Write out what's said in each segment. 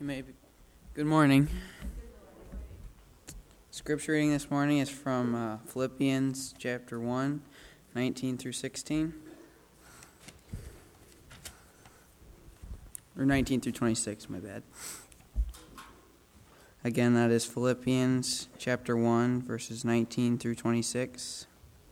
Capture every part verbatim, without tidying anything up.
Maybe. Good morning. Scripture reading this morning is from uh, Philippians chapter one, nineteen through sixteen. Or nineteen through twenty-six, my bad. Again, that is Philippians chapter one, verses nineteen through twenty-six.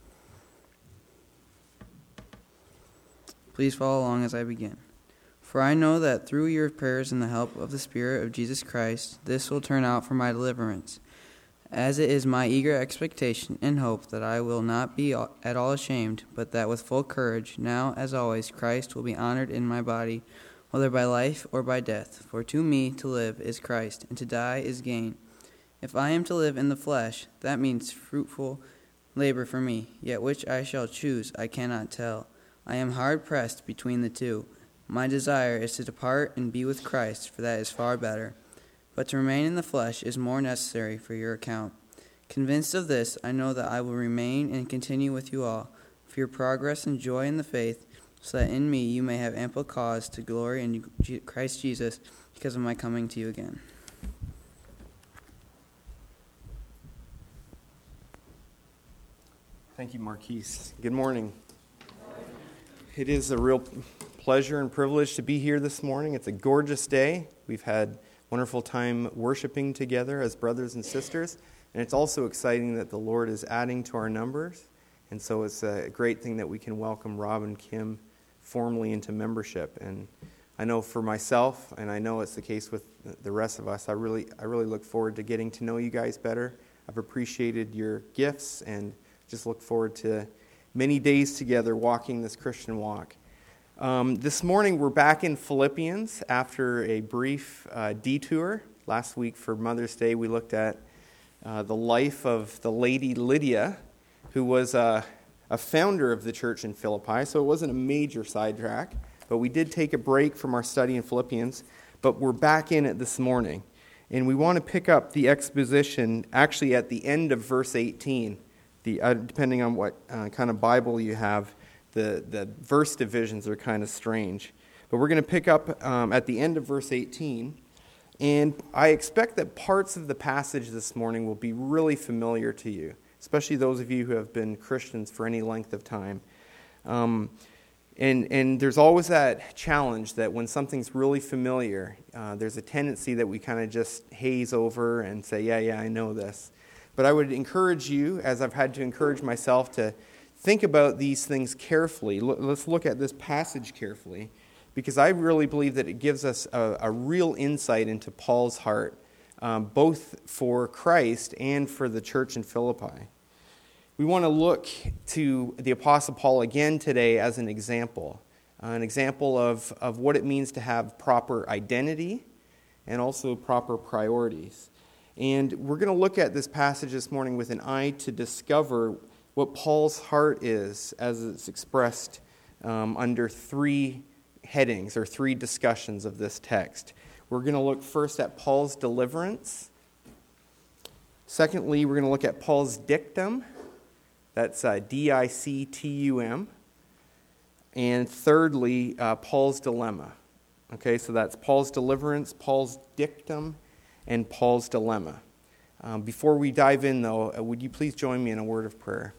Please follow along as I begin. For I know that through your prayers and the help of the Spirit of Jesus Christ, this will turn out for my deliverance, as it is my eager expectation and hope that I will not be at all ashamed, but that with full courage, now as always, Christ will be honored in my body, whether by life or by death. For to me to live is Christ, and to die is gain. If I am to live in the flesh, that means fruitful labor for me, yet which I shall choose I cannot tell. I am hard pressed between the two. My desire is to depart and be with Christ, for that is far better. But to remain in the flesh is more necessary for your account. Convinced of this, I know that I will remain and continue with you all, for your progress and joy in the faith, so that in me you may have ample cause to glory in Christ Jesus because of my coming to you again. Thank you, Marquise. Good morning. It is a real pleasure and privilege to be here this morning. It's a gorgeous day. We've had wonderful time worshiping together as brothers and sisters, and it's also exciting that the Lord is adding to our numbers, and so it's a great thing that we can welcome Rob and Kim formally into membership. And I know for myself, and I know it's the case with the rest of us, I really, I really look forward to getting to know you guys better. I've appreciated your gifts and just look forward to many days together walking this Christian walk. Um, this morning we're back in Philippians after a brief uh, detour. Last week for Mother's Day we looked at uh, the life of the lady Lydia, who was uh, a founder of the church in Philippi, so it wasn't a major sidetrack, but we did take a break from our study in Philippians, but we're back in it this morning. And we want to pick up the exposition actually at the end of verse eighteen. The, uh, depending on what uh, kind of Bible you have, the, the verse divisions are kind of strange. But we're going to pick up um, at the end of verse eighteen. And I expect that parts of the passage this morning will be really familiar to you, especially those of you who have been Christians for any length of time. Um, and, and there's always that challenge that when something's really familiar, uh, there's a tendency that we kind of just haze over and say, yeah, yeah, I know this. But I would encourage you, as I've had to encourage myself, to think about these things carefully. Let's look at this passage carefully, because I really believe that it gives us a, a real insight into Paul's heart, um, both for Christ and for the church in Philippi. We want to look to the Apostle Paul again today as an example, uh, an example of, of what it means to have proper identity and also proper priorities. And we're going to look at this passage this morning with an eye to discover what Paul's heart is as it's expressed um, under three headings or three discussions of this text. We're going to look first at Paul's deliverance. Secondly, we're going to look at Paul's dictum. That's uh, D I C T U M. And thirdly, uh, Paul's dilemma. Okay, so that's Paul's deliverance, Paul's dictum, and Paul's dilemma. Um, before we dive in, though, uh, would you please join me in a word of prayer?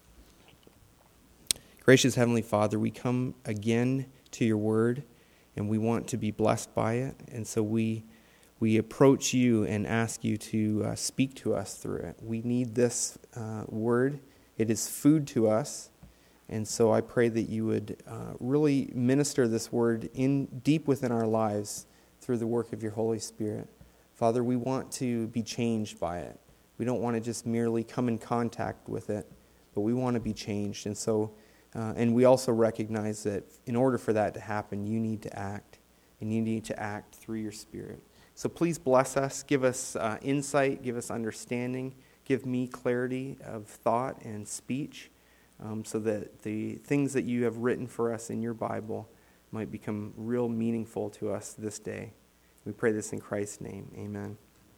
Gracious Heavenly Father, we come again to your word, and we want to be blessed by it. And so we we approach you and ask you to uh, speak to us through it. We need this uh, word. It is food to us. And so I pray that you would uh, really minister this word in deep within our lives through the work of your Holy Spirit. Father, we want to be changed by it. We don't want to just merely come in contact with it, but we want to be changed. And so, uh, and we also recognize that in order for that to happen, you need to act, and you need to act through your Spirit. So please bless us, give us uh, insight, give us understanding, give me clarity of thought and speech, um, so that the things that you have written for us in your Bible might become real meaningful to us this day. We pray this in Christ's name. Amen.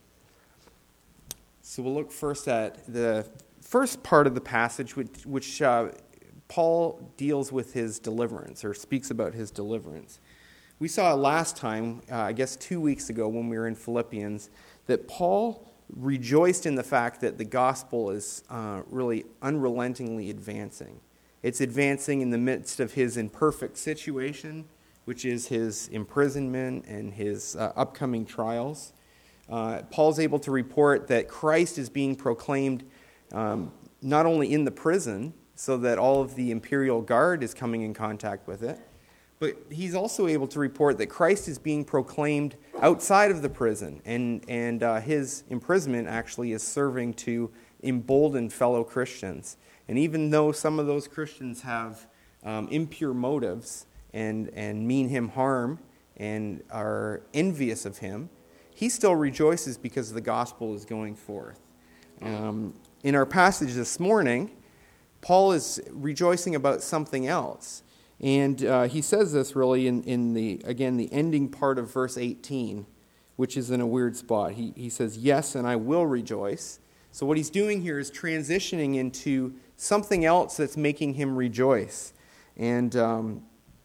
So we'll look first at the first part of the passage, which, which uh, Paul deals with his deliverance, or speaks about his deliverance. We saw last time, uh, I guess two weeks ago when we were in Philippians, that Paul rejoiced in the fact that the gospel is uh, really unrelentingly advancing. It's advancing in the midst of his imperfect situation, which is his imprisonment and his uh, upcoming trials. Uh, Paul's able to report that Christ is being proclaimed um, not only in the prison, so that all of the imperial guard is coming in contact with it, but he's also able to report that Christ is being proclaimed outside of the prison, and, and uh, his imprisonment actually is serving to embolden fellow Christians. And even though some of those Christians have um, impure motives and, and mean him harm and are envious of him, he still rejoices because the gospel is going forth. Um, in our passage this morning, Paul is rejoicing about something else. And uh, he says this really in, in the, again, the ending part of verse eighteen, which is in a weird spot. He, he says, yes, and I will rejoice. So what he's doing here is transitioning into something else that's making him rejoice. And um,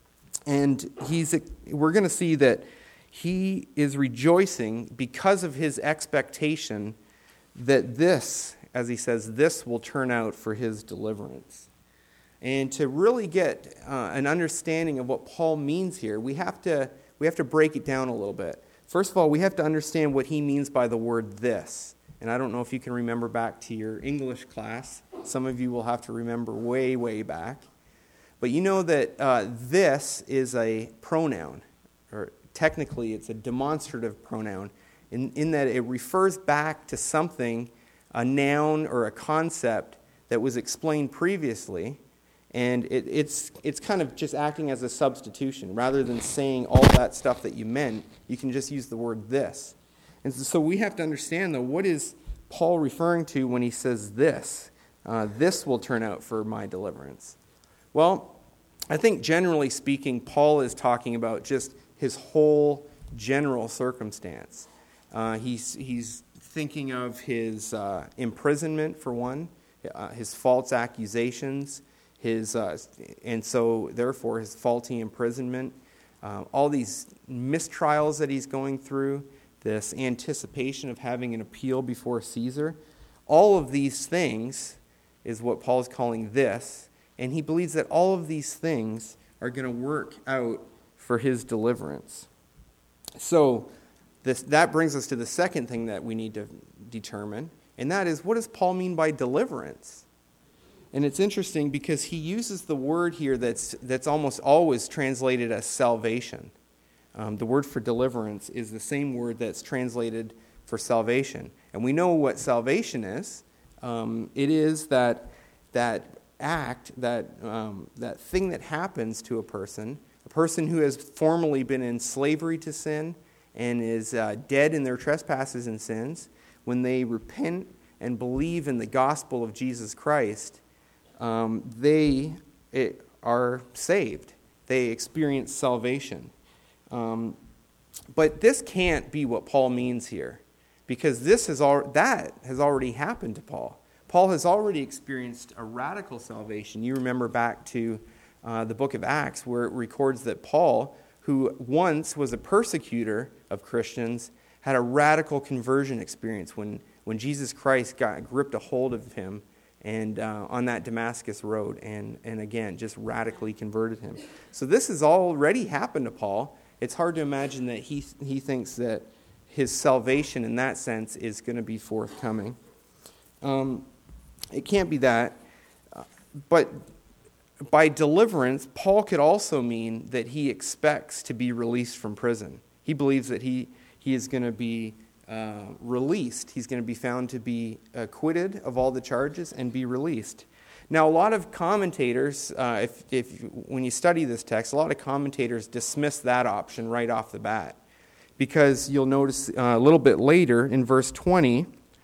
and he's we're going to see that he is rejoicing because of his expectation that this, as he says, this will turn out for his deliverance. And to really get uh, an understanding of what Paul means here, we have to we have to break it down a little bit. First of all, we have to understand what he means by the word this. And I don't know if you can remember back to your English class. Some of you will have to remember way, way back. But you know that uh, this is a pronoun, or technically it's a demonstrative pronoun, in, in that it refers back to something, a noun or a concept that was explained previously. And it, it's it's kind of just acting as a substitution. Rather than saying all that stuff that you meant, you can just use the word this. And so we have to understand, though, what is Paul referring to when he says this? Uh, this will turn out for my deliverance. Well, I think generally speaking, Paul is talking about just his whole general circumstance. Uh, he's, he's thinking of his uh, imprisonment, for one, uh, his false accusations, His uh, and so therefore his faulty imprisonment, uh, all these mistrials that he's going through, this anticipation of having an appeal before Caesar, all of these things is what Paul is calling this, and he believes that all of these things are going to work out for his deliverance. So this that brings us to the second thing that we need to determine, and that is, what does Paul mean by deliverance? And it's interesting because he uses the word here that's that's almost always translated as salvation. Um, the word for deliverance is the same word that's translated for salvation. And we know what salvation is. Um, it is that that act, that um, that thing that happens to a person, a person who has formerly been in slavery to sin and is uh, dead in their trespasses and sins, when they repent and believe in the gospel of Jesus Christ, Um, they it, are saved. They experience salvation. Um, but this can't be what Paul means here, because this has al- that has already happened to Paul. Paul has already experienced a radical salvation. You remember back to uh, the book of Acts, where it records that Paul, who once was a persecutor of Christians, had a radical conversion experience when, when Jesus Christ got gripped a hold of him and uh, on that Damascus road, and, and again, just radically converted him. So this has already happened to Paul. It's hard to imagine that he he thinks that his salvation in that sense is going to be forthcoming. Um, it can't be that. Uh, but by deliverance, Paul could also mean that he expects to be released from prison. He believes that he, he is going to be Uh, released. He's going to be found to be acquitted of all the charges and be released. Now, a lot of commentators, uh, if, if when you study this text, a lot of commentators dismiss that option right off the bat, because you'll notice uh, a little bit later in verse twenty,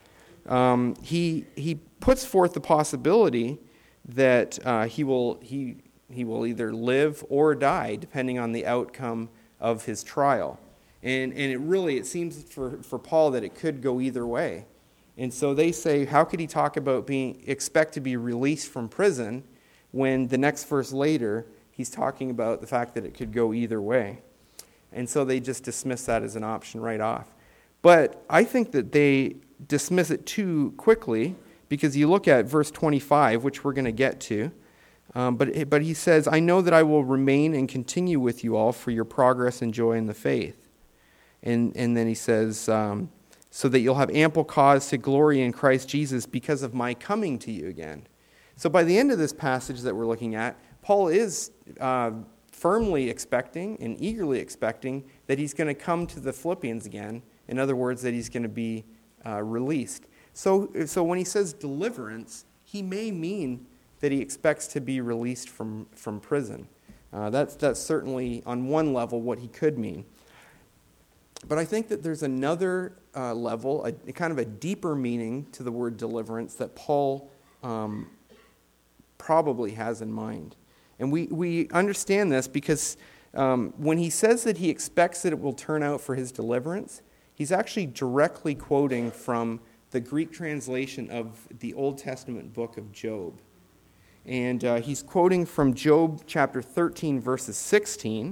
um, he he puts forth the possibility that uh, he will he he will either live or die, depending on the outcome of his trial. And and it really, it seems for, for Paul that it could go either way. And so they say, how could he talk about being expect to be released from prison when the next verse later he's talking about the fact that it could go either way? And so they just dismiss that as an option right off. But I think that they dismiss it too quickly, because you look at verse twenty-five, which we're going to get to. Um, but, but he says, I know that I will remain and continue with you all for your progress and joy in the faith. And, and then he says, um, so that you'll have ample cause to glory in Christ Jesus because of my coming to you again. So by the end of this passage that we're looking at, Paul is uh, firmly expecting and eagerly expecting that he's going to come to the Philippians again. In other words, that he's going to be uh, released. So, so when he says deliverance, he may mean that he expects to be released from, from prison. Uh, that's, that's certainly, on one level, what he could mean. But I think that there's another uh, level, a, a kind of a deeper meaning to the word deliverance that Paul um, probably has in mind. And we, we understand this because um, when he says that he expects that it will turn out for his deliverance, he's actually directly quoting from the Greek translation of the Old Testament book of Job. And uh, he's quoting from Job chapter thirteen, verses sixteen.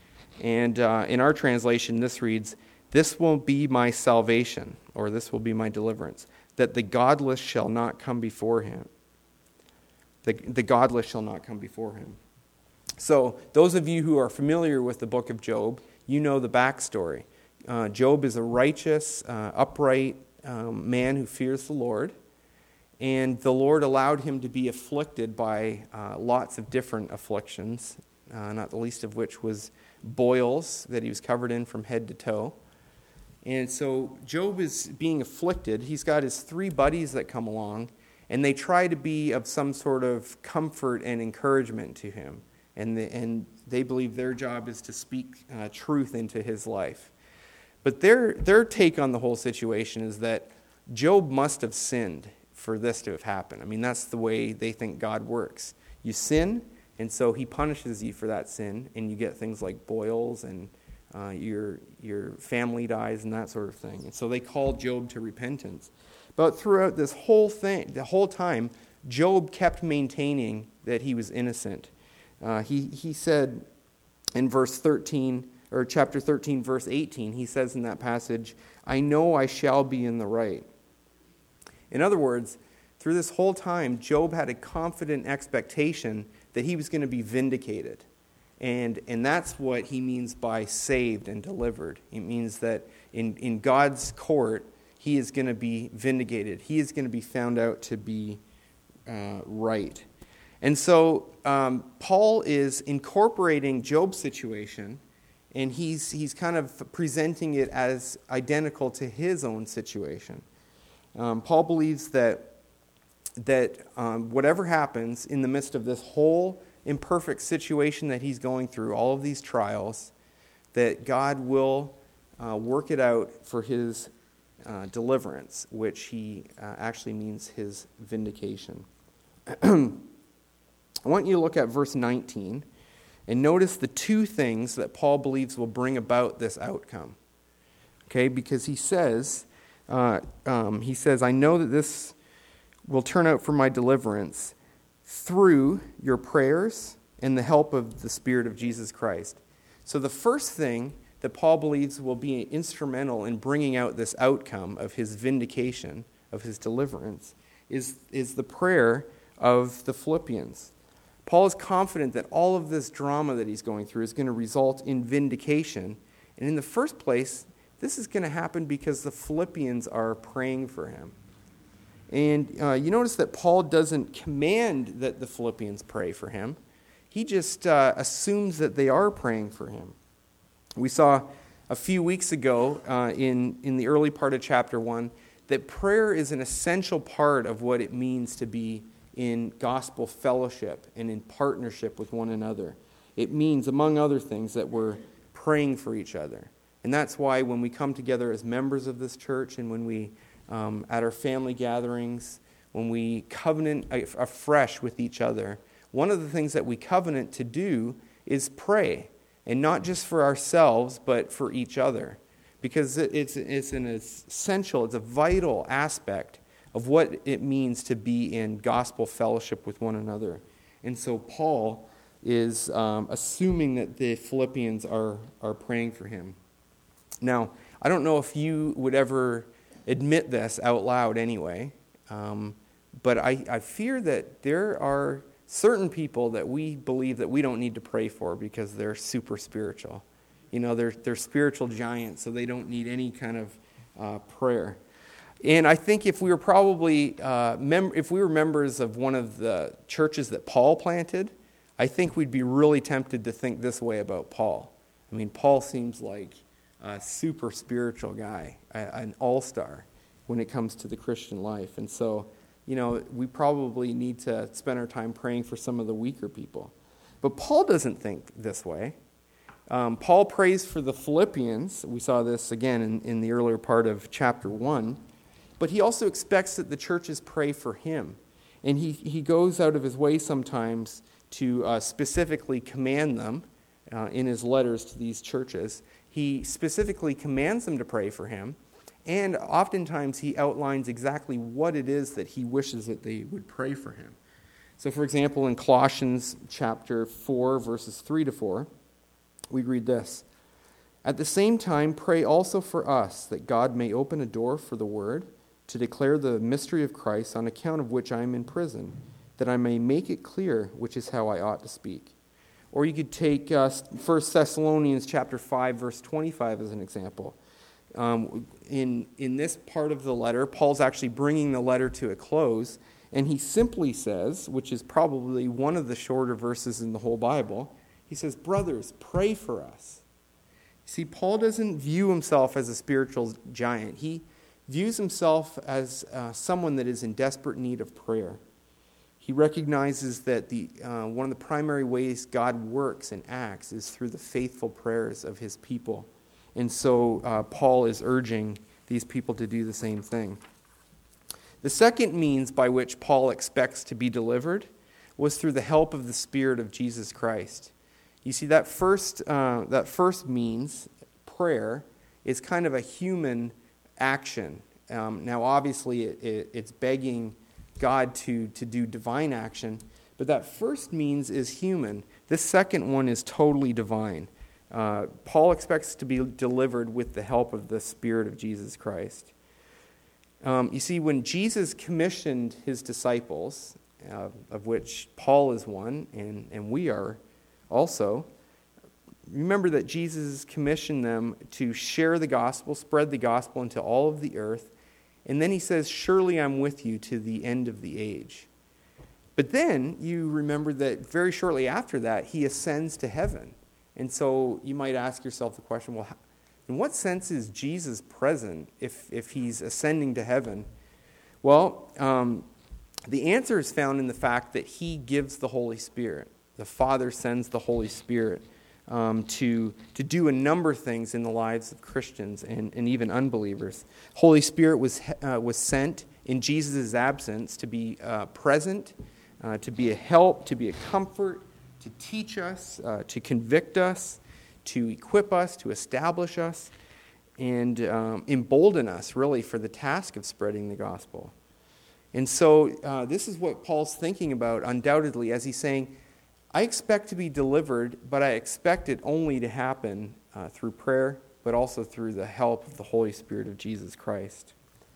And uh, in our translation, this reads, this will be my salvation, or this will be my deliverance, that the godless shall not come before him. The, the godless shall not come before him. So those of you who are familiar with the book of Job, you know the backstory. Uh, Job is a righteous, uh, upright um, man who fears the Lord. And the Lord allowed him to be afflicted by uh, lots of different afflictions, uh, not the least of which was boils that he was covered in from head to toe. And so Job is being afflicted. He's got his three buddies that come along, and they try to be of some sort of comfort and encouragement to him. And, the, and they believe their job is to speak uh, truth into his life. But their, their take on the whole situation is that Job must have sinned for this to have happened. I mean, that's the way they think God works. You sin, and so he punishes you for that sin, and you get things like boils, and uh, your your family dies, and that sort of thing. And so they call Job to repentance. But throughout this whole thing, the whole time, Job kept maintaining that he was innocent. Uh, he he said in verse thirteen, or chapter thirteen, verse eighteen, he says in that passage, I know I shall be in the right. In other words, through this whole time, Job had a confident expectation that he was going to be vindicated. And, and that's what he means by saved and delivered. It means that in, in God's court, he is going to be vindicated. He is going to be found out to be uh, right. And so um, Paul is incorporating Job's situation, and he's, he's kind of presenting it as identical to his own situation. Um, Paul believes that that um, whatever happens in the midst of this whole imperfect situation that he's going through, all of these trials, that God will uh, work it out for his uh, deliverance, which he uh, actually means his vindication. I want you to look at verse nineteen and notice the two things that Paul believes will bring about this outcome. Okay, because he says... Uh, um, he says, I know that this will turn out for my deliverance through your prayers and the help of the Spirit of Jesus Christ. So the first thing that Paul believes will be instrumental in bringing out this outcome of his vindication, of his deliverance, is, is the prayer of the Philippians. Paul is confident that all of this drama that he's going through is going to result in vindication. And in the first place, this is going to happen because the Philippians are praying for him. And uh, you notice that Paul doesn't command that the Philippians pray for him. He just uh, assumes that they are praying for him. We saw a few weeks ago uh, in, in the early part of chapter one that prayer is an essential part of what it means to be in gospel fellowship and in partnership with one another. It means, among other things, that we're praying for each other. And that's why when we come together as members of this church and when we, um, at our family gatherings, when we covenant afresh with each other, one of the things that we covenant to do is pray. And not just for ourselves, but for each other. Because it's, it's an essential, it's a vital aspect of what it means to be in gospel fellowship with one another. And so Paul is um, assuming that the Philippians are, are praying for him. Now, I don't know if you would ever admit this out loud anyway, um, but I, I fear that there are certain people that we believe that we don't need to pray for because they're super spiritual. You know, they're, they're spiritual giants, so they don't need any kind of uh, prayer. And I think if we were probably, uh, mem- if we were members of one of the churches that Paul planted, I think we'd be really tempted to think this way about Paul. I mean, Paul seems like a super spiritual guy, an all-star when it comes to the Christian life. And so, you know, we probably need to spend our time praying for some of the weaker people. But Paul doesn't think this way. Um, Paul prays for the Philippians. We saw this again in, in the earlier part of chapter one. But he also expects that the churches pray for him. And he, he goes out of his way sometimes to uh, specifically command them uh, in his letters to these churches. He specifically commands them to pray for him. And oftentimes he outlines exactly what it is that he wishes that they would pray for him. So for example, in Colossians chapter four, verses three to four, we read this. At the same time, pray also for us, that God may open a door for the word, to declare the mystery of Christ, on account of which I am in prison, that I may make it clear which is how I ought to speak. Or you could take uh, First Thessalonians chapter five, verse twenty-five as an example. Um, in, in this part of the letter, Paul's actually bringing the letter to a close, and he simply says, which is probably one of the shorter verses in the whole Bible, he says, brothers, pray for us. See, Paul doesn't view himself as a spiritual giant. He views himself as uh, someone that is in desperate need of prayer. He recognizes that the uh, one of the primary ways God works and acts is through the faithful prayers of his people. And so uh, Paul is urging these people to do the same thing. The second means by which Paul expects to be delivered was through the help of the Spirit of Jesus Christ. You see, that first, uh, that first means, prayer, is kind of a human action. Um, now, obviously, it, it, it's begging God to, to do divine action, but that first means is human. This second one is totally divine. Uh, Paul expects to be delivered with the help of the Spirit of Jesus Christ. Um, you see, when Jesus commissioned his disciples, uh, of which Paul is one, and, and we are also, remember that Jesus commissioned them to share the gospel, spread the gospel into all of the earth, and then he says, surely I'm with you to the end of the age. But then you remember that very shortly after that, he ascends to heaven. And so you might ask yourself the question, well, in what sense is Jesus present if, if he's ascending to heaven? Well, um, the answer is found in the fact that he gives the Holy Spirit. The Father sends the Holy Spirit um, to, to do a number of things in the lives of Christians and, and even unbelievers. Holy Spirit was, uh, was sent in Jesus' absence to be uh, present, uh, to be a help, to be a comfort, to teach us, uh, to convict us, to equip us, to establish us, and um, embolden us, really, for the task of spreading the gospel. And so uh, this is what Paul's thinking about, undoubtedly, as he's saying, I expect to be delivered, but I expect it only to happen uh, through prayer, but also through the help of the Holy Spirit of Jesus Christ.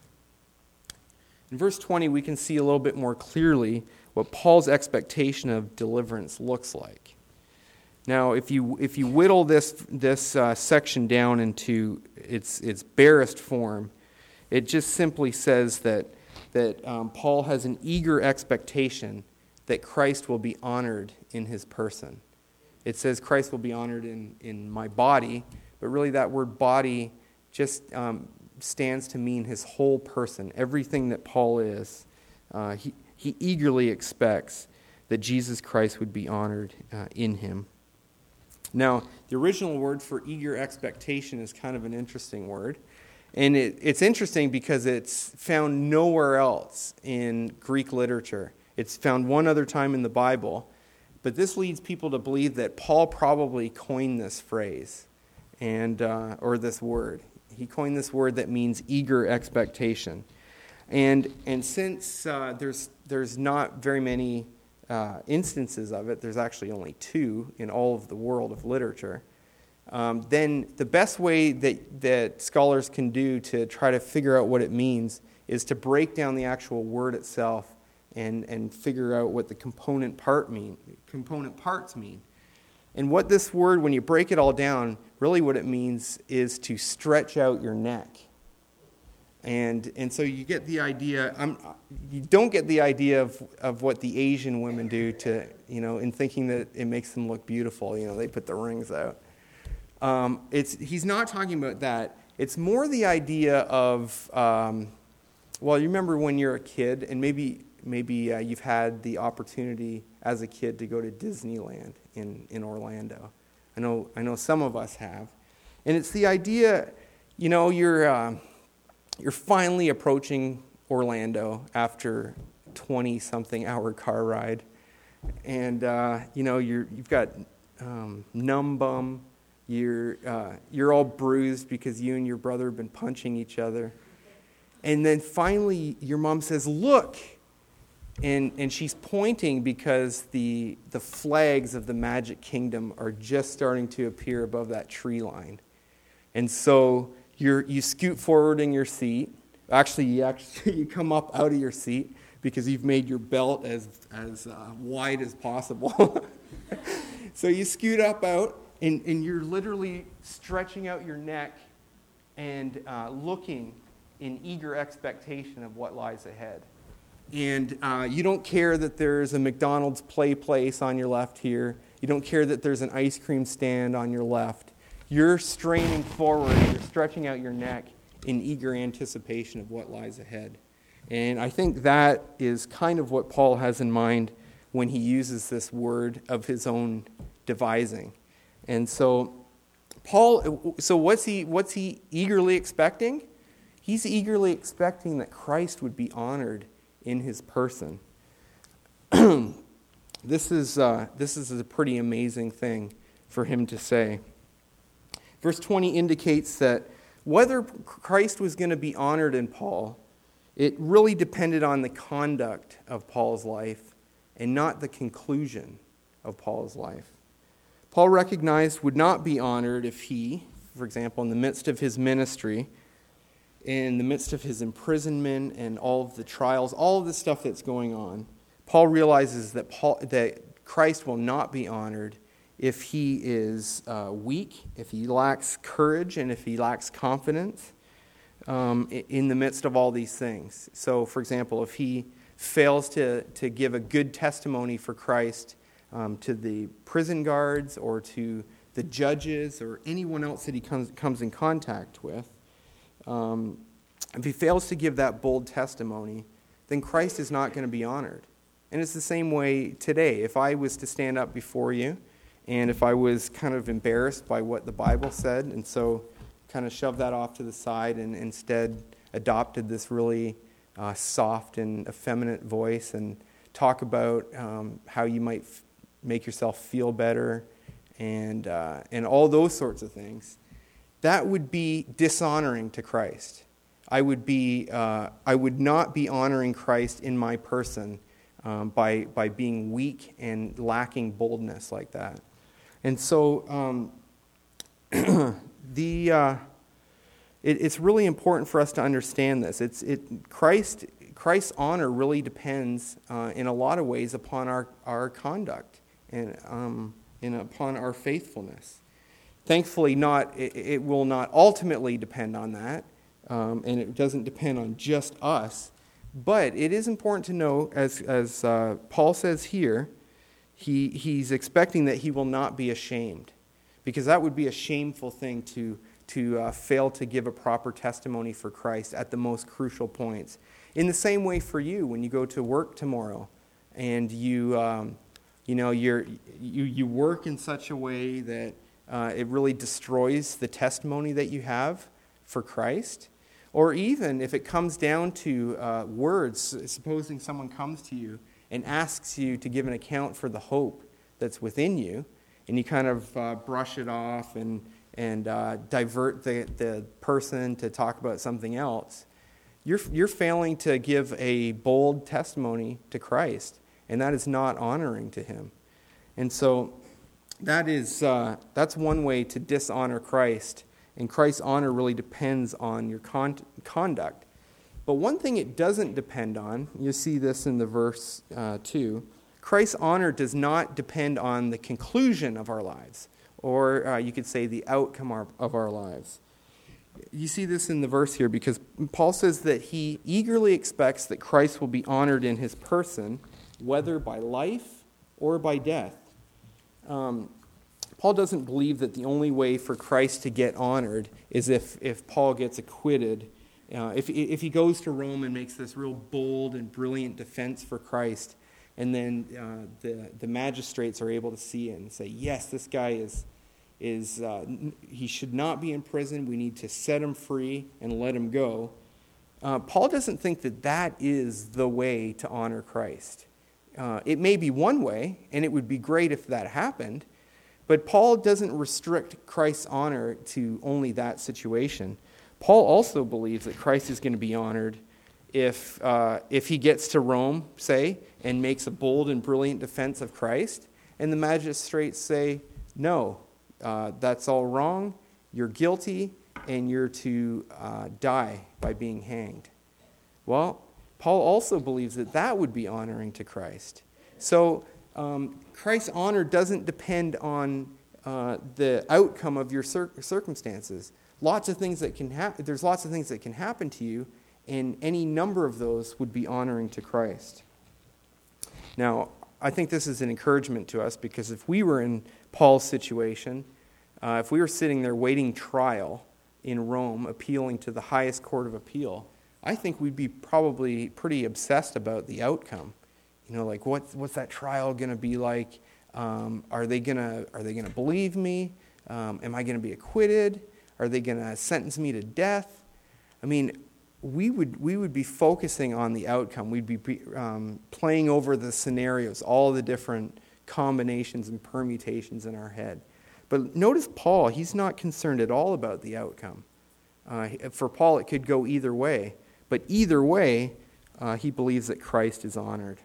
In verse twenty, we can see a little bit more clearly what Paul's expectation of deliverance looks like. Now, if you if you whittle this this uh, section down into its its barest form, it just simply says that that um, Paul has an eager expectation that Christ will be honored in his person. It says Christ will be honored in, in my body, but really that word body just um, stands to mean his whole person, everything that Paul is. Uh, he, he eagerly expects that Jesus Christ would be honored uh, in him. Now, the original word for eager expectation is kind of an interesting word. And it, it's interesting because it's found nowhere else in Greek literature. It's found one other time in the Bible, but this leads people to believe that Paul probably coined this phrase, and uh, or this word. He coined this word that means eager expectation. And and since uh, there's there's not very many uh, instances of it, there's actually only two in all of the world of literature, um, then the best way that, that scholars can do to try to figure out what it means is to break down the actual word itself and, and figure out what the component part mean, component parts mean. And what this word, when you break it all down, really what it means is to stretch out your neck. And and so you get the idea, um, you don't get the idea of, of what the Asian women do to, you know, in thinking that it makes them look beautiful. You know, they put the rings out. Um, it's he's not talking about that. It's more the idea of, um, well, you remember when you're a kid, and maybe maybe uh, you've had the opportunity as a kid to go to Disneyland in, in Orlando. I know I know some of us have. And it's the idea, you know, you're... Uh, You're finally approaching Orlando after twenty-something hour car ride, and uh, you know you're you've got um, numb bum. You're uh, you're all bruised because you and your brother have been punching each other, and then finally your mom says, "Look," and and she's pointing because the the flags of the Magic Kingdom are just starting to appear above that tree line, and so. You're, you scoot forward in your seat. Actually, you actually you come up out of your seat because you've made your belt as as uh, wide as possible. So you scoot up out, and, and you're literally stretching out your neck and uh, looking in eager expectation of what lies ahead. And uh, you don't care that there's a McDonald's play place on your left here. You don't care that there's an ice cream stand on your left. You're straining forward, you're stretching out your neck in eager anticipation of what lies ahead. And I think that is kind of what Paul has in mind when he uses this word of his own devising. And so Paul, so what's he what's he eagerly expecting? He's eagerly expecting that Christ would be honored in his person. This is uh, this is a pretty amazing thing for him to say. Verse twenty indicates that whether Christ was going to be honored in Paul, it really depended on the conduct of Paul's life and not the conclusion of Paul's life. Paul recognized would not be honored if he, for example, in the midst of his ministry, in the midst of his imprisonment and all of the trials, all of the stuff that's going on, Paul realizes that Paul, that Christ will not be honored if he is uh, weak, if he lacks courage, and if he lacks confidence um, in the midst of all these things. So, for example, if he fails to, to give a good testimony for Christ um, to the prison guards or to the judges or anyone else that he comes, comes in contact with, um, if he fails to give that bold testimony, then Christ is not going to be honored. And it's the same way today. If I was to stand up before you, and if I was kind of embarrassed by what the Bible said, and so kind of shoved that off to the side and instead adopted this really uh, soft and effeminate voice and talk about um, how you might f- make yourself feel better and uh, and all those sorts of things, that would be dishonoring to Christ. I would be uh, I would not be honoring Christ in my person um, by by being weak and lacking boldness like that. And so um, the uh, it, it's really important for us to understand this. It's it Christ Christ's honor really depends uh, in a lot of ways upon our, our conduct and um, and upon our faithfulness. Thankfully, not it, it will not ultimately depend on that, um, and it doesn't depend on just us. But it is important to know, as as uh, Paul says here. He, he's expecting that he will not be ashamed, because that would be a shameful thing to, to uh, fail to give a proper testimony for Christ at the most crucial points. In the same way for you, when you go to work tomorrow and you, um, you know, you're, you, you work in such a way that uh, it really destroys the testimony that you have for Christ, or even if it comes down to uh, words, supposing someone comes to you and asks you to give an account for the hope that's within you, and you kind of uh, brush it off and and uh, divert the, the person to talk about something else, you're you're failing to give a bold testimony to Christ. and that is not honoring to him. And so that is uh, that's one way to dishonor Christ, and Christ's honor really depends on your con- conduct. But one thing it doesn't depend on, you see this in the verse uh, two, Christ's honor does not depend on the conclusion of our lives, or uh, you could say the outcome of our lives. You see this in the verse here because Paul says that he eagerly expects that Christ will be honored in his person, whether by life or by death. Um, Paul doesn't believe that the only way for Christ to get honored is if, if Paul gets acquitted. Uh, if, if he goes to Rome and makes this real bold and brilliant defense for Christ, and then uh, the, the magistrates are able to see it and say, yes, this guy is... is uh, he should not be in prison. We need to set him free and let him go. Uh, Paul doesn't think that that is the way to honor Christ. Uh, it may be one way, and it would be great if that happened, but Paul doesn't restrict Christ's honor to only that situation. Paul also believes that Christ is going to be honored if uh, if he gets to Rome, say, and makes a bold and brilliant defense of Christ, and the magistrates say, no, Uh, that's all wrong, you're guilty, and you're to uh, die by being hanged. Well, Paul also believes that that would be honoring to Christ. So um, Christ's honor doesn't depend on uh, the outcome of your cir- circumstances. Lots of things that can happen. There's lots of things that can happen to you, and any number of those would be honoring to Christ. Now, I think this is an encouragement to us because if we were in Paul's situation, uh, if we were sitting there waiting trial in Rome, appealing to the highest court of appeal, I think we'd be probably pretty obsessed about the outcome. You know, like what's what's that trial going to be like? Um, are they gonna are they gonna believe me? Um, am I going to be acquitted? Are they going to sentence me to death? I mean, we would we would be focusing on the outcome. We'd be um, playing over the scenarios, all the different combinations and permutations in our head. But notice Paul, he's not concerned at all about the outcome. Uh, for Paul, it could go either way. But either way, uh, he believes that Christ is honored.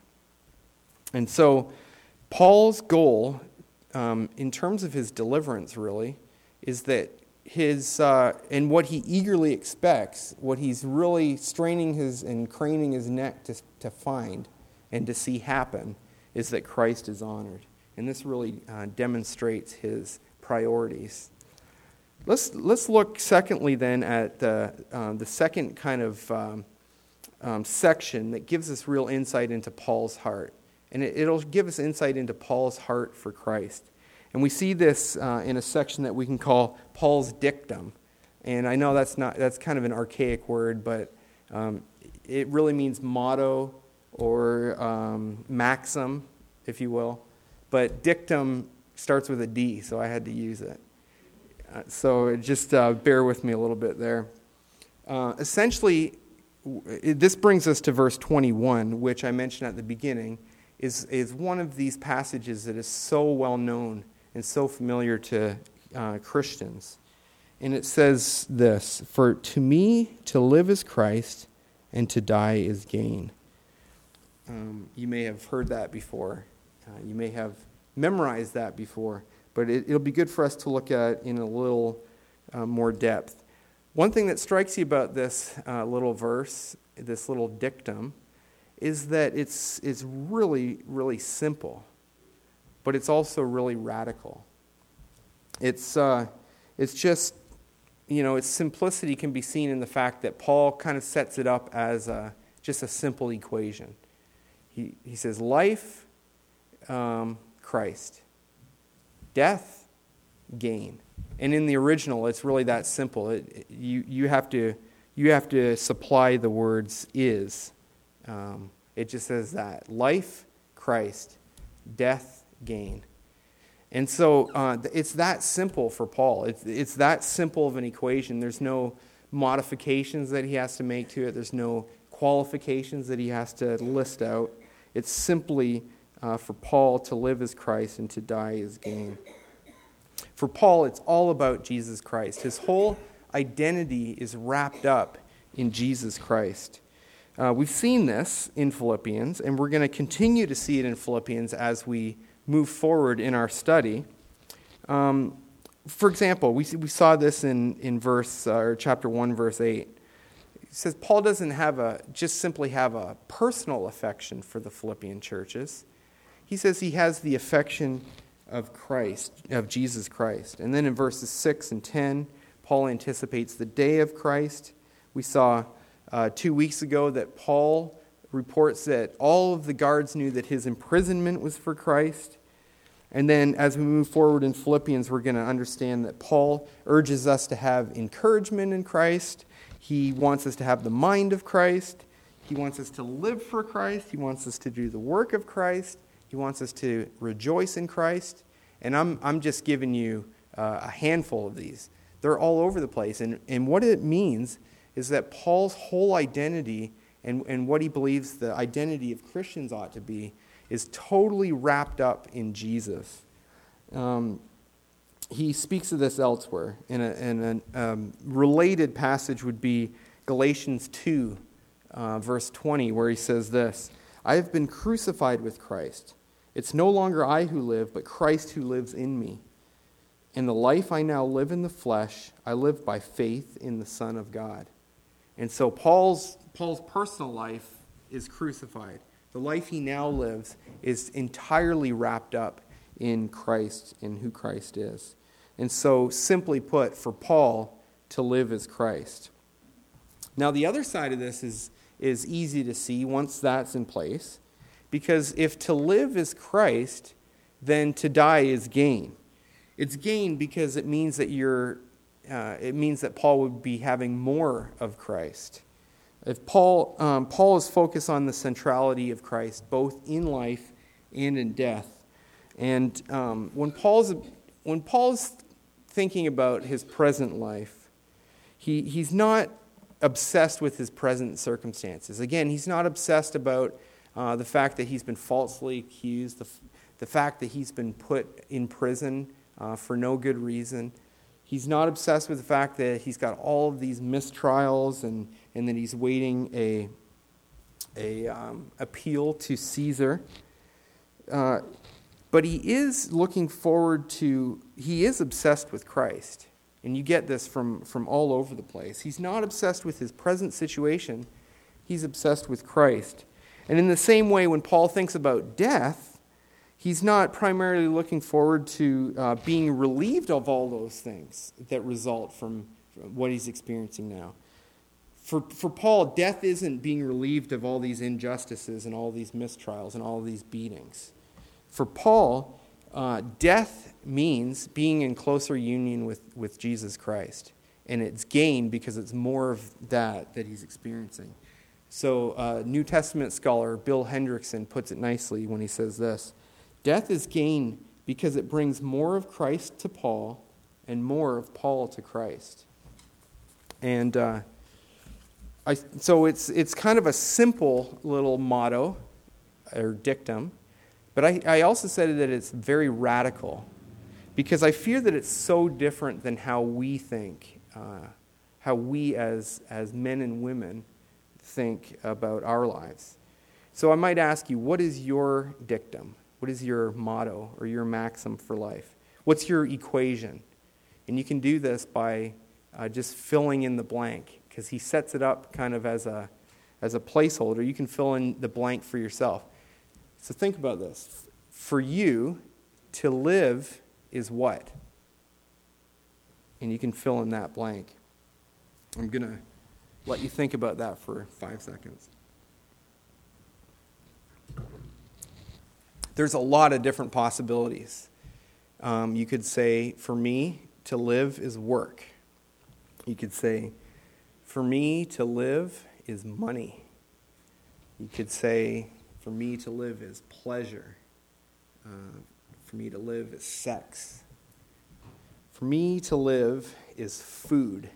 And so Paul's goal, um, in terms of his deliverance, really, is that his uh, and what he eagerly expects, what he's really straining his and craning his neck to to find and to see happen, is that Christ is honored. And this really uh, demonstrates his priorities. Let's let's look secondly then at the uh, the second kind of um, um, section that gives us real insight into Paul's heart, and it, it'll give us insight into Paul's heart for Christ. And we see this uh, in a section that we can call Paul's dictum. And I know that's not that's kind of an archaic word, but um, it really means motto or um, maxim, if you will. But dictum starts with a D, so I had to use it. Uh, so just uh, bear with me a little bit there. Uh, essentially, w- this brings us to verse twenty-one, which I mentioned at the beginning, is, is one of these passages that is so well known and so familiar to uh, Christians. And it says this, "For to me to live is Christ, and to die is gain." Um, you may have heard that before. Uh, you may have memorized that before. But it, it'll be good for us to look at in a little uh, more depth. One thing that strikes you about this uh, little verse, this little dictum, is that it's it's really, really simple. But it's also really radical. It's uh, it's just, you know, its simplicity can be seen in the fact that Paul kind of sets it up as a, just a simple equation. He he says, life, um, Christ. Death, gain. And in the original, it's really that simple. It, it, you you have to you have to supply the words is. Um, it just says that life, Christ, death, gain. And so uh, it's that simple for Paul. It's it's that simple of an equation. There's no modifications that he has to make to it. There's no qualifications that he has to list out. It's simply Uh, for Paul, to live as Christ and to die as gain. For Paul, it's all about Jesus Christ. His whole identity is wrapped up in Jesus Christ. Uh, we've seen this in Philippians, and we're going to continue to see it in Philippians as we move forward in our study. Um, for example, we we saw this in in verse uh, or chapter one, verse eight. It says Paul doesn't have a just simply have a personal affection for the Philippian churches. He says he has the affection of Christ, of Jesus Christ. And then in verses six and ten, Paul anticipates the day of Christ. We saw uh, two weeks ago that Paul reports that all of the guards knew that his imprisonment was for Christ. And then as we move forward in Philippians, we're going to understand that Paul urges us to have encouragement in Christ. He wants us to have the mind of Christ. He wants us to live for Christ. He wants us to do the work of Christ. He wants us to rejoice in Christ. And I'm I'm just giving you uh, a handful of these. They're all over the place. And, and what it means is that Paul's whole identity and, and what he believes the identity of Christians ought to be is totally wrapped up in Jesus. Um, he speaks of this elsewhere. In a, in a um, related passage would be Galatians two, uh, verse twenty, where he says this, I have been crucified with Christ. It's no longer I who live, but Christ who lives in me. In the life I now live in the flesh, I live by faith in the Son of God. And so Paul's Paul's personal life is crucified. The life he now lives is entirely wrapped up in Christ, in who Christ is. And so, simply put, for Paul, to live is Christ. Now, the other side of this is, is easy to see once that's in place, because if to live is Christ, then to die is gain. It's gain because it means that you're, uh, it means that Paul would be having more of Christ. If Paul, um, Paul is focused on the centrality of Christ, both in life and in death. And um, when Paul's when Paul's thinking about his present life, he he's not obsessed with his present circumstances. Again, he's not obsessed about uh, the fact that he's been falsely accused, the the fact that he's been put in prison uh, for no good reason. He's not obsessed with the fact that he's got all of these mistrials and, and that he's waiting a, a um, appeal to Caesar. Uh, but he is looking forward to, he is obsessed with Christ. And you get this from, from all over the place. He's not obsessed with his present situation. He's obsessed with Christ. And in the same way, when Paul thinks about death, he's not primarily looking forward to uh, being relieved of all those things that result from what he's experiencing now. For, for Paul, death isn't being relieved of all these injustices and all these mistrials and all these beatings. For Paul, uh, death means being in closer union with, with Jesus Christ. And it's gain because it's more of that that he's experiencing. So uh, New Testament scholar Bill Hendrickson puts it nicely when he says this, death is gain because it brings more of Christ to Paul and more of Paul to Christ. And uh, I, so it's it's kind of a simple little motto or dictum, but I, I also said that it's very radical because I fear that it's so different than how we think, uh, how we as as men and women think about our lives. So I might ask you, what is your dictum? What is your motto or your maxim for life? What's your equation? And you can do this by uh, just filling in the blank, because he sets it up kind of as a as a placeholder. You can fill in the blank for yourself. So think about this. For you, to live is what? And you can fill in that blank. I'm going to let you think about that for five seconds. There's a lot of different possibilities. Um, you could say, for me, to live is work. You could say, for me, to live is money. You could say, for me, to live is pleasure. Uh, for me to live is sex. For me, to live is food.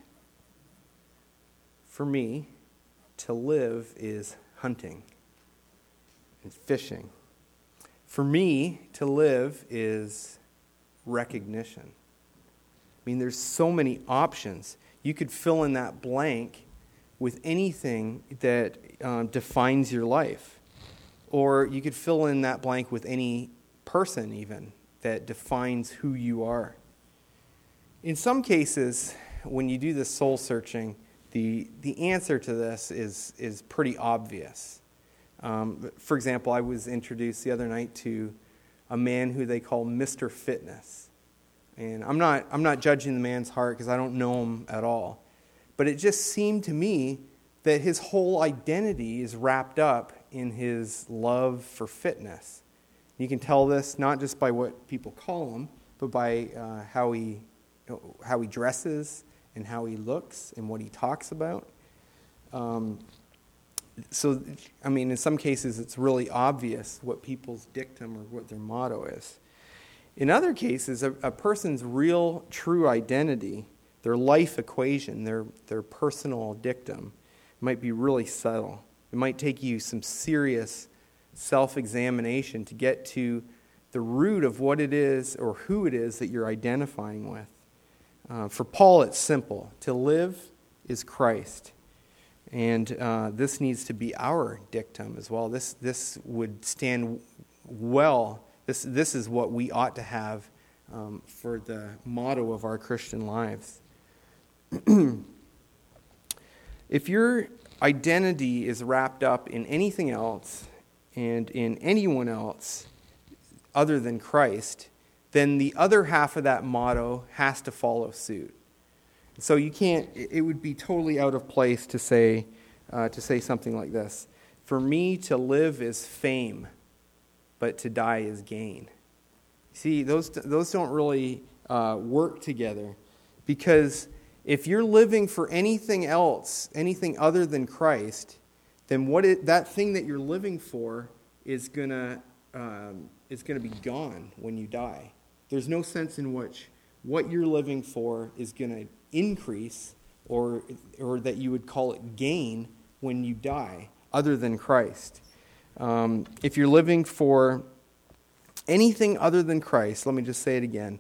For me, to live is hunting and fishing. For me, to live is recognition. I mean, there's so many options. You could fill in that blank with anything that um, defines your life. Or you could fill in that blank with any person even that defines who you are. In some cases, when you do this soul searching, the, the answer to this is, is pretty obvious. Um, for example, I was introduced the other night to a man who they call Mister Fitness. And I'm not, I'm not judging the man's heart because I don't know him at all. But it just seemed to me that his whole identity is wrapped up in his love for fitness. You can tell this not just by what people call him, but by uh, how he how he dresses and how he looks and what he talks about. Um, so, I mean, in some cases, it's really obvious what people's dictum or what their motto is. In other cases, a, a person's real, true identity, their life equation, their their personal dictum, might be really subtle. It might take you some serious self-examination to get to the root of what it is or who it is that you're identifying with. Uh, for Paul, it's simple. To live is Christ. And uh, this needs to be our dictum as well. This this would stand well. This, this is what we ought to have um, for the motto of our Christian lives. If your identity is wrapped up in anything else and in anyone else other than Christ, then the other half of that motto has to follow suit. So you can't, it would be totally out of place to say, uh, to say something like this. For me to live is fame, but to die is gain. See, those, those don't really uh, work together, because if you're living for anything else, anything other than Christ, then what it, that thing that you're living for is gonna um, is gonna be gone when you die. There's no sense in which what you're living for is gonna increase, or or that you would call it gain when you die, other than Christ. Um, if you're living for anything other than Christ, let me just say it again,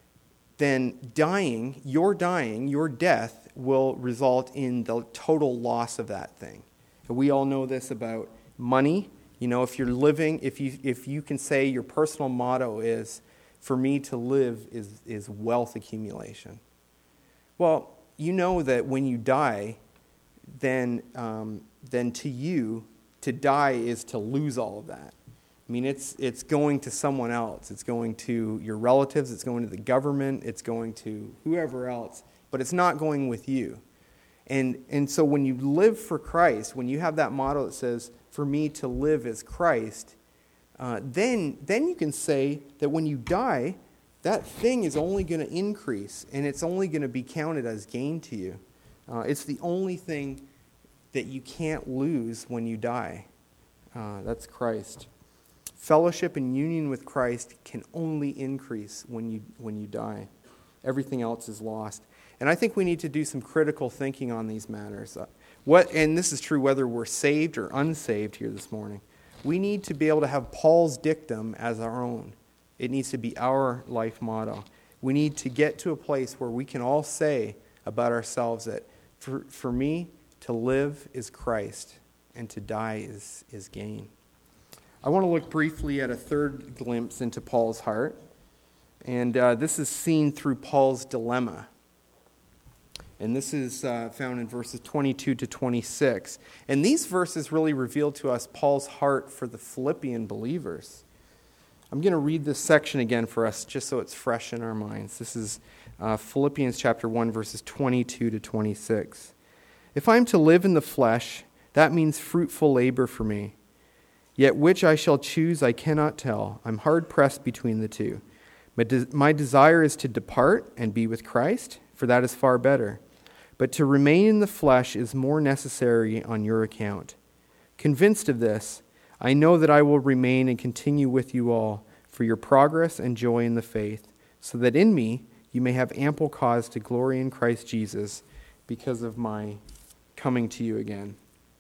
then dying, your dying, your death will result in the total loss of that thing. And we all know this about money. You know, if you're living, if you if you can say your personal motto is, for me to live is, is wealth accumulation. Well, you know that when you die, then um, then to you, to die is to lose all of that. I mean, it's it's going to someone else. It's going to your relatives. It's going to the government. It's going to whoever else. But it's not going with you. And and so when you live for Christ, when you have that motto that says, for me to live is Christ, uh, then, then you can say that when you die, that thing is only going to increase, and it's only going to be counted as gain to you. Uh, it's the only thing that you can't lose when you die. Uh, that's Christ. Fellowship and union with Christ can only increase when you when you die. Everything else is lost. And I think we need to do some critical thinking on these matters. Uh, what, and this is true whether we're saved or unsaved here this morning. We need to be able to have Paul's dictum as our own. It needs to be our life motto. We need to get to a place where we can all say about ourselves that for, for me, to live is Christ, and to die is, is gain. I want to look briefly at a third glimpse into Paul's heart. And uh, this is seen through Paul's dilemma. And this is uh, found in verses twenty-two to twenty-six. And these verses really reveal to us Paul's heart for the Philippian believers. I'm going to read this section again for us just so it's fresh in our minds. This is uh, Philippians chapter one, verses twenty-two to twenty-six. If I am to live in the flesh, that means fruitful labor for me. Yet which I shall choose I cannot tell. I'm hard pressed between the two. My, de- my desire is to depart and be with Christ, for that is far better. But to remain in the flesh is more necessary on your account. Convinced of this, I know that I will remain and continue with you all for your progress and joy in the faith, so that in me you may have ample cause to glory in Christ Jesus because of my coming to you again.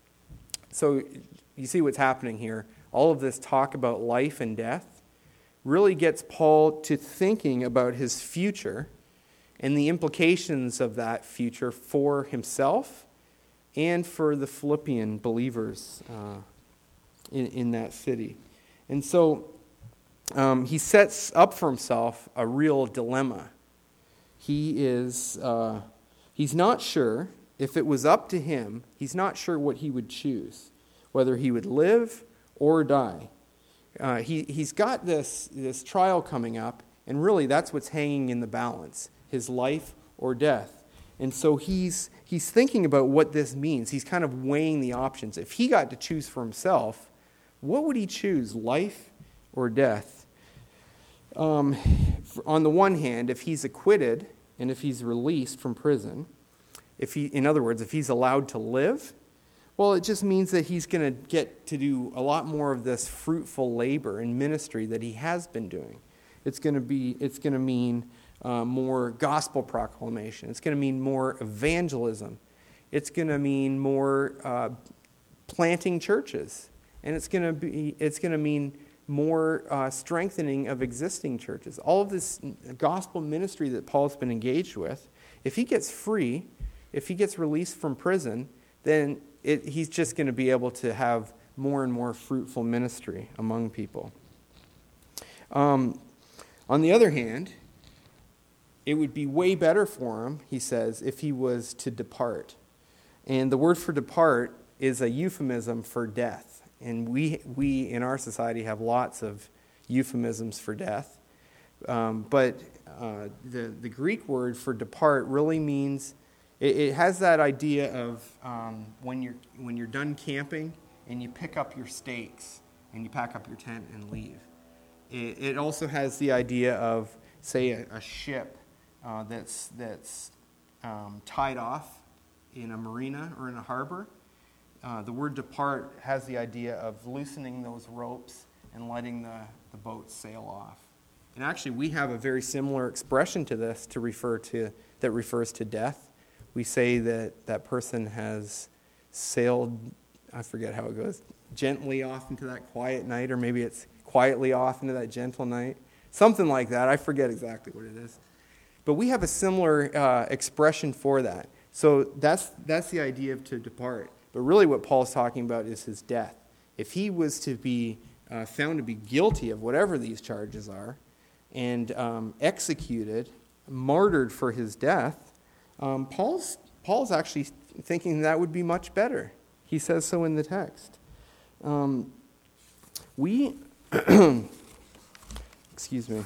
So you see what's happening here. All of this talk about life and death really gets Paul to thinking about his future and the implications of that future for himself and for the Philippian believers uh, in, in that city. And so um, he sets up for himself a real dilemma. He is, uh, he's not sure, if it was up to him, he's not sure what he would choose, whether he would live or die. Uh, he, he's got this, this trial coming up, and really that's what's hanging in the balance, his life or death. And so he's he's thinking about what this means. He's kind of weighing the options. If he got to choose for himself, what would he choose, life or death? Um, on the one hand, if he's acquitted and if he's released from prison, if he, in other words, if he's allowed to live, well, it just means that he's going to get to do a lot more of this fruitful labor and ministry that he has been doing. It's going to be, it's going to mean uh, more gospel proclamation. It's going to mean more evangelism. It's going to mean more uh, planting churches, and it's going to be, it's going to mean more uh, strengthening of existing churches. All of this gospel ministry that Paul's been engaged with, if he gets free, if he gets released from prison, then it, he's just going to be able to have more and more fruitful ministry among people. Um, on the other hand, it would be way better for him, he says, if he was to depart. And the word for depart is a euphemism for death. And we, we in our society have lots of euphemisms for death. Um, but uh, the, the Greek word for depart really means, it, it has that idea of um, when you're when you're done camping and you pick up your stakes and you pack up your tent and leave. It, it also has the idea of, say, a, a ship uh, that's, that's um, tied off in a marina or in a harbor. Uh, the word depart has the idea of loosening those ropes and letting the, the boat sail off. And actually, we have a very similar expression to this to refer to that refers to death. We say that that person has sailed, I forget how it goes, gently off into that quiet night, or maybe it's quietly off into that gentle night. Something like that. I forget exactly what it is. But we have a similar uh, expression for that. So that's that's the idea of to depart. But really what Paul's talking about is his death. If he was to be uh, found to be guilty of whatever these charges are and um, executed, martyred for his death, um, Paul's, Paul's actually thinking that would be much better. He says so in the text. Um, we, excuse me.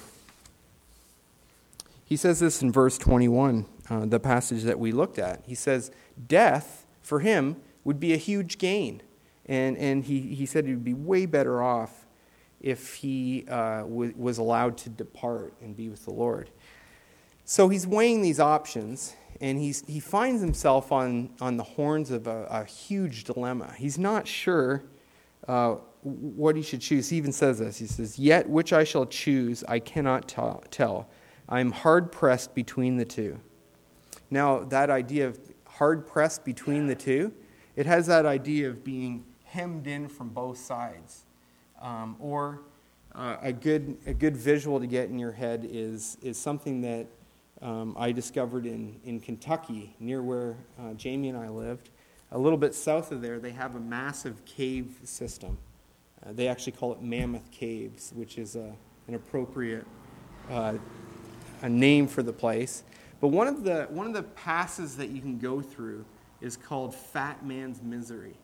He says this in verse twenty-one, uh, the passage that we looked at. He says, death, for him, would be a huge gain. And and he, he said he would be way better off if he uh, w- was allowed to depart and be with the Lord. So he's weighing these options, and he's he finds himself on, on the horns of a, a huge dilemma. He's not sure uh, what he should choose. He even says this. He says, yet which I shall choose, I cannot t- tell. I am hard-pressed between the two. Now, that idea of hard-pressed between the two, it has that idea of being hemmed in from both sides. Um, or uh, a good a good visual to get in your head is is something that um, I discovered in, in Kentucky, near where uh, Jamie and I lived. A little bit south of there, they have a massive cave system. Uh, they actually call it Mammoth Caves, which is a, an appropriate uh, a name for the place. But one of the one of the passes that you can go through is called Fat Man's Misery.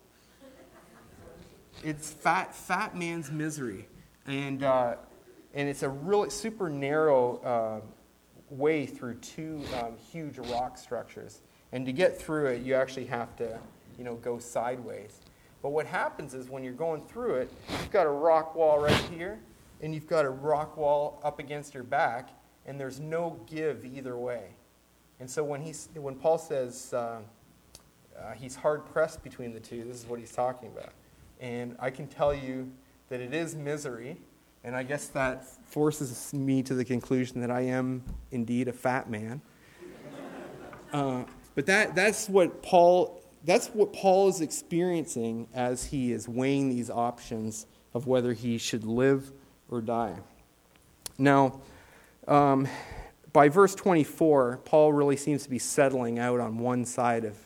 It's Fat Fat Man's Misery, and uh, and it's a really super narrow uh, way through two um, huge rock structures. And to get through it, you actually have to, you know, go sideways. But what happens is when you're going through it, you've got a rock wall right here, and you've got a rock wall up against your back, and there's no give either way. And so when he's when Paul says uh, uh, he's hard pressed between the two, this is what he's talking about. And I can tell you that it is misery, and I guess that forces me to the conclusion that I am indeed a fat man. Uh, but that that's what Paul that's what Paul is experiencing as he is weighing these options of whether he should live or die. Now, um, by verse twenty-four, Paul really seems to be settling out on one side of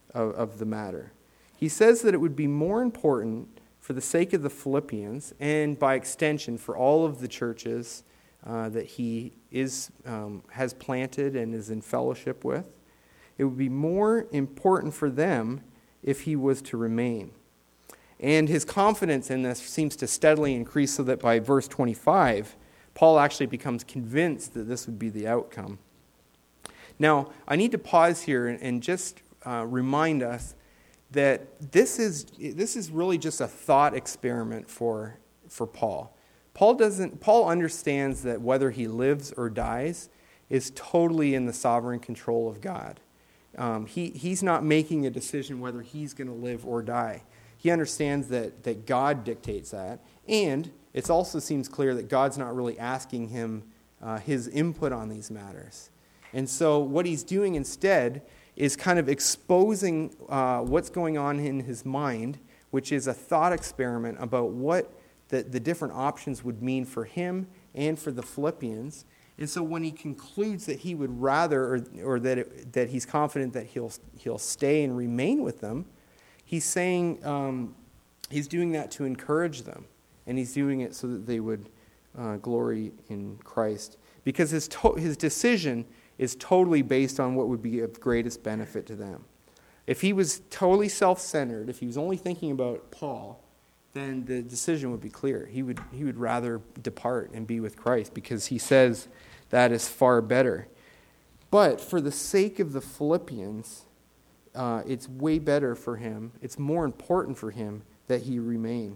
of, of the matter. He says that it would be more important for the sake of the Philippians, and by extension for all of the churches uh, that he is um, has planted and is in fellowship with, it would be more important for them if he was to remain. And his confidence in this seems to steadily increase, so that by verse twenty-five, Paul actually becomes convinced that this would be the outcome. Now, I need to pause here and, and just uh, remind us that this is this is really just a thought experiment for for Paul. Paul doesn't Paul understands that whether he lives or dies is totally in the sovereign control of God. Um, he he's not making a decision whether he's going to live or die. He understands that that God dictates that, and it also seems clear that God's not really asking him uh, his input on these matters. And so what he's doing instead is kind of exposing uh, what's going on in his mind, which is a thought experiment about what the, the different options would mean for him and for the Philippians. And so when he concludes that he would rather, or, or that it, that he's confident that he'll he'll stay and remain with them, he's saying um, he's doing that to encourage them, and he's doing it so that they would uh, glory in Christ, because his to- his decision is totally based on what would be of greatest benefit to them. If he was totally self-centered, if he was only thinking about Paul, then the decision would be clear. He would he would rather depart and be with Christ, because he says that is far better. But for the sake of the Philippians, uh, it's way better for him, it's more important for him that he remain.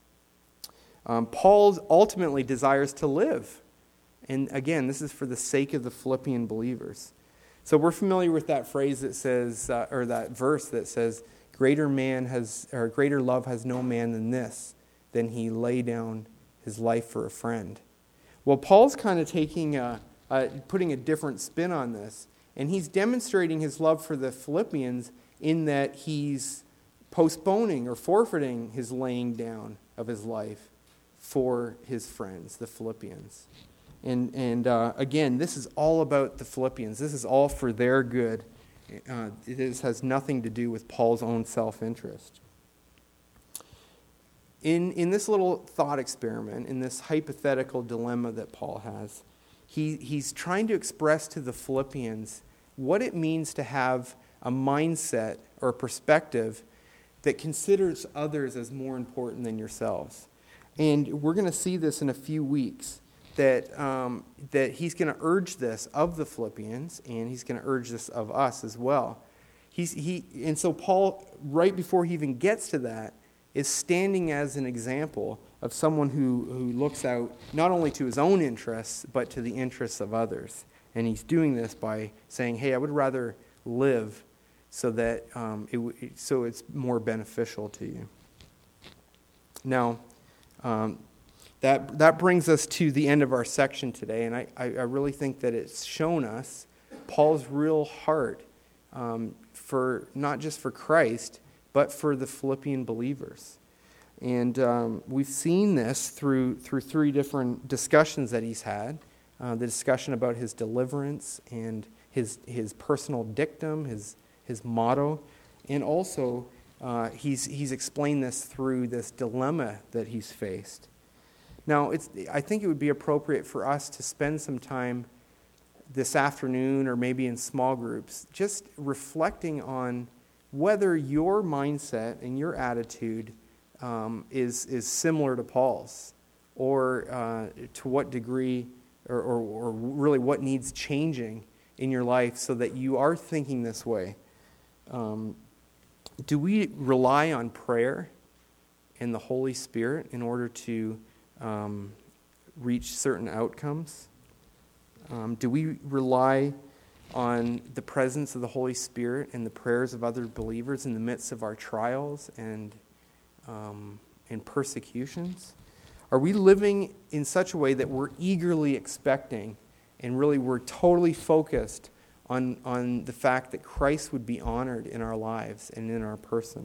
Um, Paul ultimately desires to live. And again, this is for the sake of the Philippian believers. So we're familiar with that phrase that says, uh, or that verse that says, "Greater man has, or greater love has no man than this, than he lay down his life for a friend." Well, Paul's kind of taking, a, a, putting a different spin on this, and he's demonstrating his love for the Philippians in that he's postponing or forfeiting his laying down of his life for his friends, the Philippians. And and uh, again, this is all about the Philippians. This is all for their good. Uh, it is, has nothing to do with Paul's own self-interest. In in this little thought experiment, in this hypothetical dilemma that Paul has, he he's trying to express to the Philippians what it means to have a mindset or a perspective that considers others as more important than yourselves. And we're going to see this in a few weeks. That um, that he's going to urge this of the Philippians, and he's going to urge this of us as well. He's he and so Paul, right before he even gets to that, is standing as an example of someone who, who looks out not only to his own interests, but to the interests of others. And he's doing this by saying, "Hey, I would rather live so that um, it so it's more beneficial to you." Now. Um, That that brings us to the end of our section today, and I, I, I really think that it's shown us Paul's real heart um, for not just for Christ, but for the Philippian believers. And um, we've seen this through through three different discussions that he's had. Uh, the discussion about his deliverance and his his personal dictum, his his motto, and also uh, he's he's explained this through this dilemma that he's faced. Now, it's, I think it would be appropriate for us to spend some time this afternoon or maybe in small groups just reflecting on whether your mindset and your attitude um, is, is similar to Paul's, or uh, to what degree or, or, or really what needs changing in your life so that you are thinking this way. Um, do we rely on prayer and the Holy Spirit in order to Um, reach certain outcomes? Um, do we rely on the presence of the Holy Spirit and the prayers of other believers in the midst of our trials and um, and persecutions? Are we living in such a way that we're eagerly expecting and really we're totally focused on, on the fact that Christ would be honored in our lives and in our person?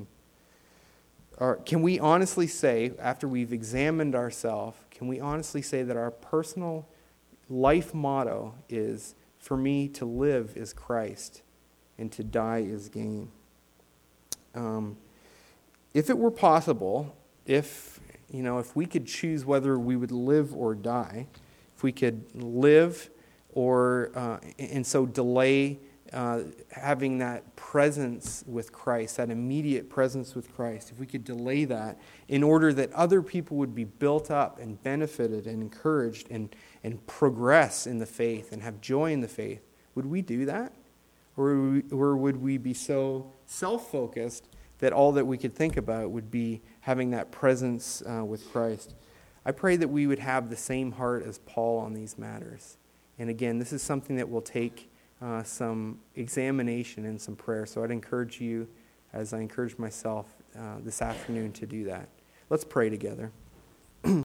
Or can we honestly say, after we've examined ourselves, can we honestly say that our personal life motto is, for me to live is Christ and to die is gain? Um, if it were possible, if you know, if we could choose whether we would live or die, if we could live or uh, and so delay uh, having that presence with Christ, that immediate presence with Christ, if we could delay that in order that other people would be built up and benefited and encouraged and, and progress in the faith and have joy in the faith, would we do that? Or would we, or would we be so self-focused that all that we could think about would be having that presence uh, with Christ? I pray that we would have the same heart as Paul on these matters. And again, this is something that will take uh, some examination and some prayer. So I'd encourage you, as I encourage myself uh, this afternoon, to do that. Let's pray together.